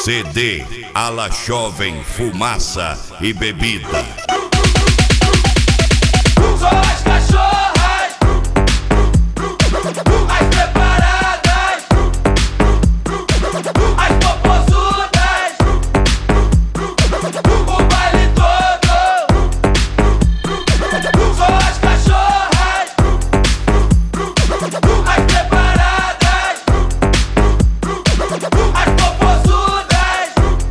CD Ala Jovem, fumaça e bebida. Só as cachorras, as preparadas, as popozudas, o baile todo. Só as cachorras, as preparadas, as popozudas,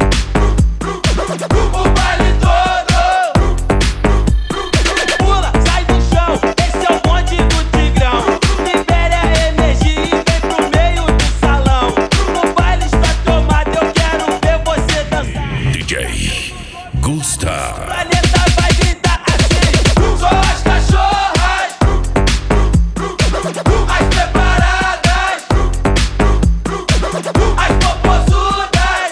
o baile todo. Pula, sai do chão, esse é o bonde do Tigrão. Libere a energia e vem pro meio do salão. O baile está tomado, eu quero ver você dançar. DJ Gusta. O planeta vai gritar assim. Só as cachorras, as preparadas, as popozudas,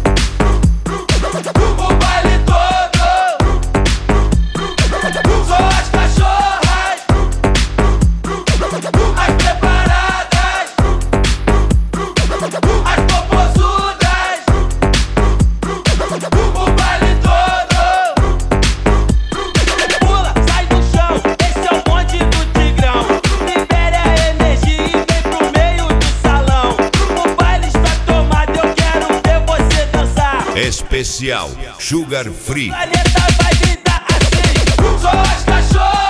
o baile todo. Só as cachorras, as preparadas, as popozudas, o baile todo. Pula, sai do chão, esse é o bonde do Tigrão. Libere a energia e vem pro meio do salão. O baile está tomado, eu quero ver você dançar. Especial Sugar Free. O planeta vai gritar assim. Só as cachorras.